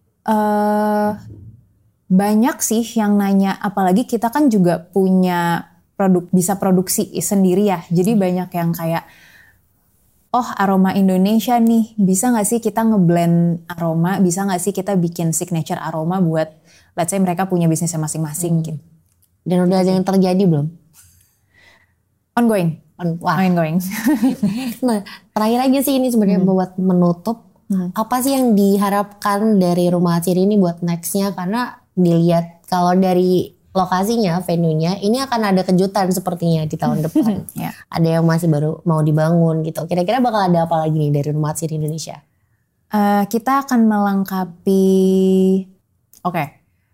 uh, banyak sih yang nanya, apalagi kita kan juga punya produk, bisa produksi sendiri ya. Jadi hmm. banyak yang kayak oh aroma Indonesia nih, bisa gak sih kita ngeblend aroma, bisa gak sih kita bikin signature aroma buat let's say mereka punya bisnisnya masing-masing hmm. gitu. Dan udah ada yang terjadi belum? Ongoing. On, wah. Ongoing. Nah terakhir aja sih ini sebenarnya hmm. buat menutup, hmm. apa sih yang diharapkan dari Rumah Atsiri ini buat nextnya? Karena dilihat kalau dari lokasinya, venue-nya, ini akan ada kejutan sepertinya di tahun depan. Yeah. Ada yang masih baru mau dibangun gitu. Kira-kira bakal ada apa lagi nih dari Rumah Atsiri Indonesia? Uh, kita akan melengkapi, oke. Okay.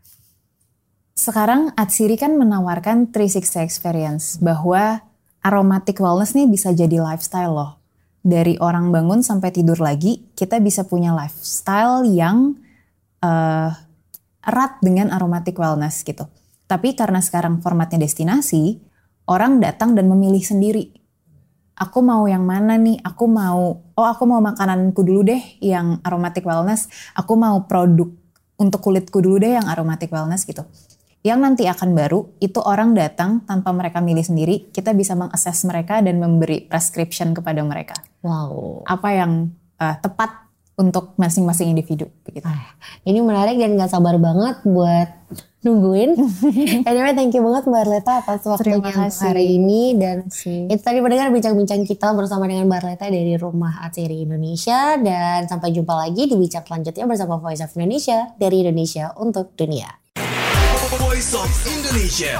Sekarang Atsiri kan menawarkan tiga enam nol experience. Bahwa aromatic wellness nih bisa jadi lifestyle loh. Dari orang bangun sampai tidur lagi, kita bisa punya lifestyle yang uh, erat dengan aromatic wellness gitu. Tapi karena sekarang formatnya destinasi, orang datang dan memilih sendiri. Aku mau yang mana nih? Aku mau, oh aku mau makananku dulu deh yang aromatic wellness. Aku mau produk untuk kulitku dulu deh yang aromatic wellness gitu. Yang nanti akan baru, itu orang datang tanpa mereka milih sendiri. Kita bisa mengakses mereka dan memberi prescription kepada mereka. Wow. Apa yang uh, tepat untuk masing-masing individu. Begitu. Ah, ini menarik dan gak sabar banget buat nungguin. Anyway, thank you banget Mbak Arleta atas waktunya hari ini. Dan itu tadi mendengar bincang-bincang kita bersama dengan Mbak Arleta dari Rumah Atsiri Indonesia. Dan sampai jumpa lagi di bincang selanjutnya bersama Voice of Indonesia dari Indonesia untuk dunia. Voice of Indonesia.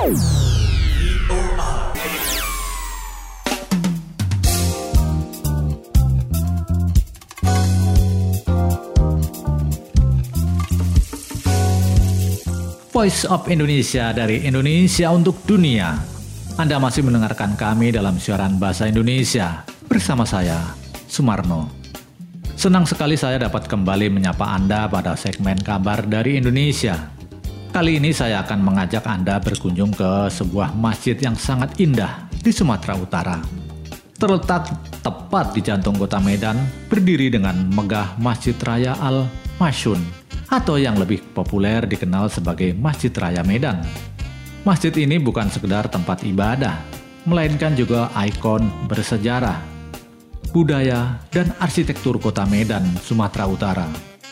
Voice of Indonesia dari Indonesia untuk dunia. Anda masih mendengarkan kami dalam siaran bahasa Indonesia bersama saya, Sumarno. Senang sekali saya dapat kembali menyapa Anda pada segmen kabar dari Indonesia. Kali ini saya akan mengajak Anda berkunjung ke sebuah masjid yang sangat indah di Sumatera Utara. Terletak tepat di jantung kota Medan, berdiri dengan megah Masjid Raya Al Masyun, atau yang lebih populer dikenal sebagai Masjid Raya Medan. Masjid ini bukan sekedar tempat ibadah, melainkan juga ikon bersejarah, budaya, dan arsitektur kota Medan, Sumatera Utara.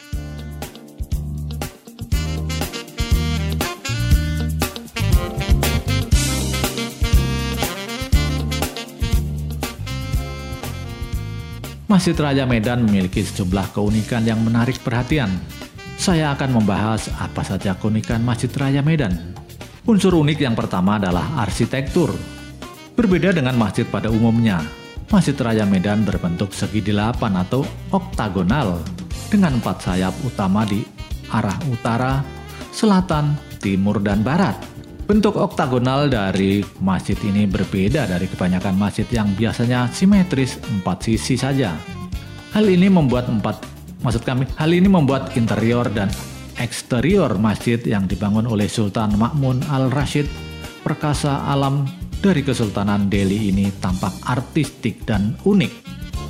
Masjid Raya Medan memiliki sejumlah keunikan yang menarik perhatian. Saya akan membahas apa saja keunikan Masjid Raya Medan. Unsur unik yang pertama adalah arsitektur. Berbeda dengan masjid pada umumnya, Masjid Raya Medan berbentuk segi delapan atau oktagonal dengan empat sayap utama di arah utara, selatan, timur, dan barat. Bentuk oktagonal dari masjid ini berbeda dari kebanyakan masjid yang biasanya simetris empat sisi saja. Hal ini membuat empat, maksud kami, hal ini membuat interior dan eksterior masjid yang dibangun oleh Sultan Ma'mun Al-Rashid perkasa alam dari Kesultanan Delhi ini tampak artistik dan unik.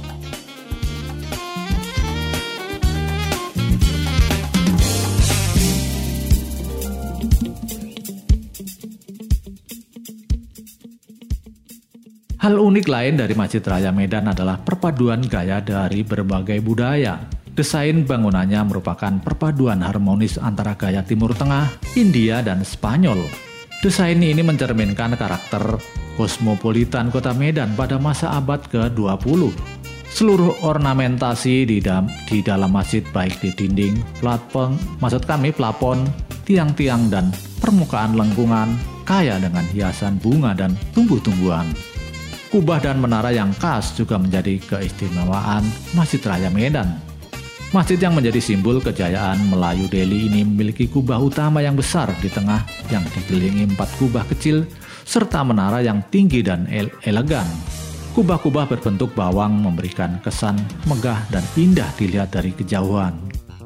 Hal unik lain dari Masjid Raya Medan adalah perpaduan gaya dari berbagai budaya. Desain bangunannya merupakan perpaduan harmonis antara gaya Timur Tengah, India, dan Spanyol. Desain ini mencerminkan karakter kosmopolitan kota Medan pada masa abad ke dua puluh. Seluruh ornamentasi di, da- di dalam masjid baik di dinding, plafon, maksud kami plafon, tiang-tiang, dan permukaan lengkungan kaya dengan hiasan bunga dan tumbuh-tumbuhan. Kubah dan menara yang khas juga menjadi keistimewaan Masjid Raya Medan. Masjid yang menjadi simbol kejayaan Melayu Delhi ini memiliki kubah utama yang besar di tengah yang dikelilingi empat kubah kecil serta menara yang tinggi dan ele- elegan. Kubah-kubah berbentuk bawang memberikan kesan megah dan indah dilihat dari kejauhan.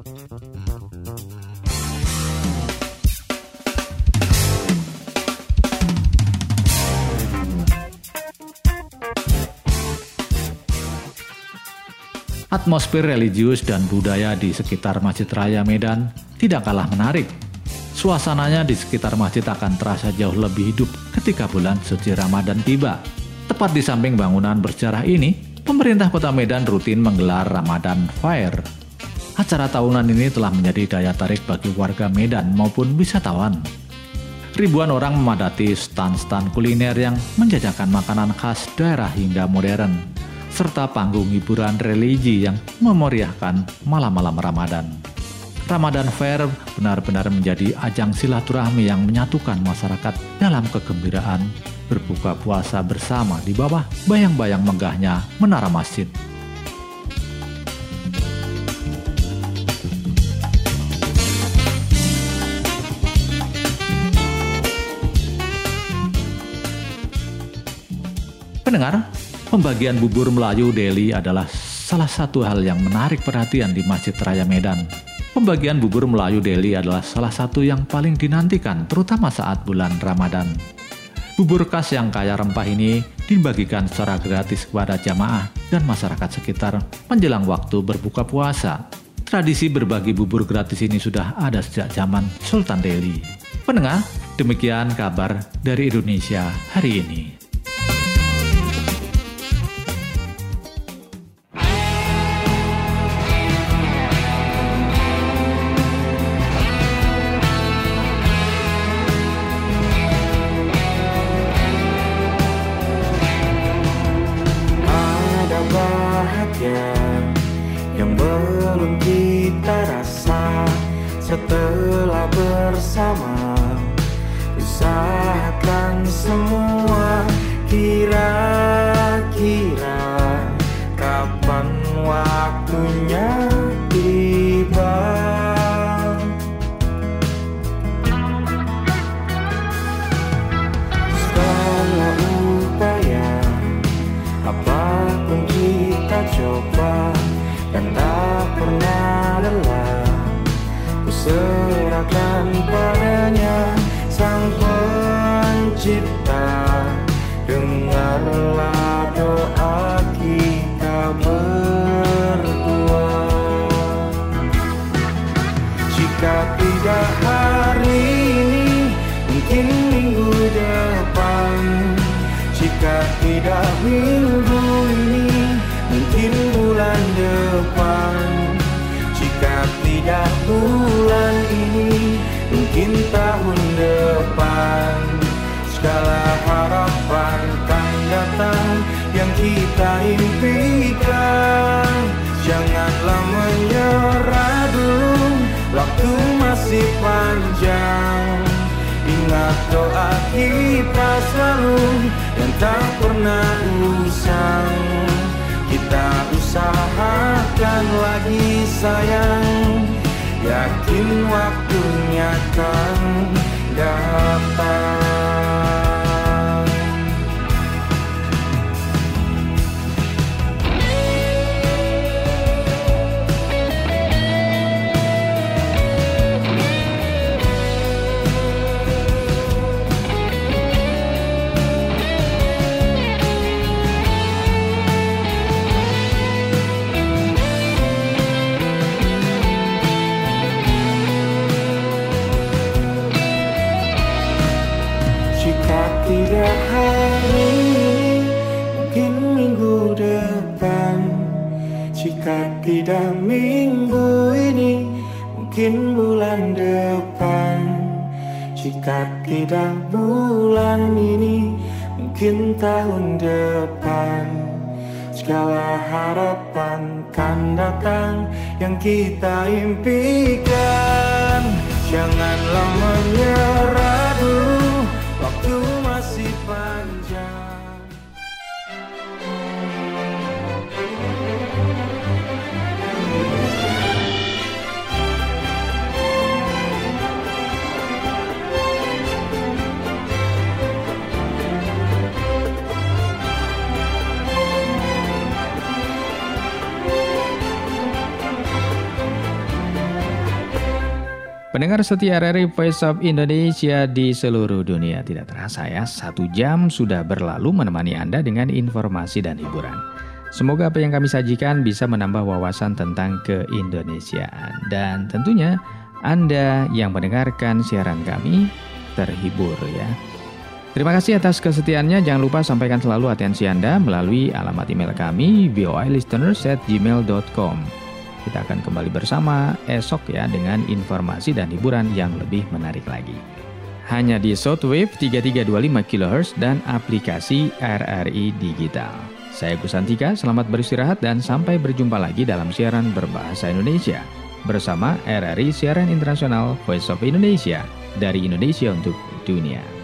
Atmosfer religius dan budaya di sekitar Masjid Raya Medan tidak kalah menarik. Suasananya di sekitar masjid akan terasa jauh lebih hidup ketika bulan suci Ramadan tiba. Tepat di samping bangunan bersejarah ini, pemerintah kota Medan rutin menggelar Ramadan Fair. Acara tahunan ini telah menjadi daya tarik bagi warga Medan maupun wisatawan. Ribuan orang memadati stan-stan kuliner yang menjajakan makanan khas daerah hingga modern, serta panggung hiburan religi yang memeriahkan malam-malam Ramadan. Ramadan Fair benar-benar menjadi ajang silaturahmi yang menyatukan masyarakat dalam kegembiraan berbuka puasa bersama di bawah bayang-bayang megahnya menara masjid. Pendengar, pembagian bubur Melayu Delhi adalah salah satu hal yang menarik perhatian di Masjid Raya Medan. Pembagian bubur Melayu Delhi adalah salah satu yang paling dinantikan, terutama saat bulan Ramadan. Bubur khas yang kaya rempah ini dibagikan secara gratis kepada jamaah dan masyarakat sekitar menjelang waktu berbuka puasa. Tradisi berbagi bubur gratis ini sudah ada sejak zaman Sultan Delhi. Pendengar, demikian kabar dari Indonesia hari ini. Yang belum kita rasa setelah bersama, usahakan semua. Kira-kira kapan waktunya tiba? Segala upaya apapun kita coba dan tak pernah lelah, ku serahkan padanya Sang Pencipta. Dengarlah doa kita berdua. Jika tidak hari ini, mungkin minggu depan. Jika tidak minggu ini, mungkin bulan depan. Jika tidak bulan ini, mungkin tahun depan. Segala harapan kan datang yang kita impikan. Janganlah menyerah dulu, waktu masih panjang. Ingat doa kita selalu yang tak pernah usang. Kita usahakan lagi sayang, yakin waktunya kan datang. Tidak hari ini, mungkin minggu depan. Jika tidak minggu ini, mungkin bulan depan. Jika tidak bulan ini, mungkin tahun depan. Segala harapan kan datang yang kita impikan. Janganlah menyerah dulu, waktu masih panjang. Pendengar setia R R I Voice of Indonesia di seluruh dunia, tidak terasa ya, satu jam sudah berlalu menemani Anda dengan informasi dan hiburan. Semoga apa yang kami sajikan bisa menambah wawasan tentang keindonesiaan. Dan tentunya Anda yang mendengarkan siaran kami terhibur ya. Terima kasih atas kesetiaannya. Jangan lupa sampaikan selalu atensi Anda melalui alamat email kami v o i listeners at gmail dot com. Kita akan kembali bersama esok ya dengan informasi dan hiburan yang lebih menarik lagi. Hanya di Shortwave tiga tiga dua lima kilohertz dan aplikasi R R I Digital. Saya Gus Santika, selamat beristirahat dan sampai berjumpa lagi dalam siaran berbahasa Indonesia bersama R R I Siaran Internasional Voice of Indonesia dari Indonesia untuk dunia.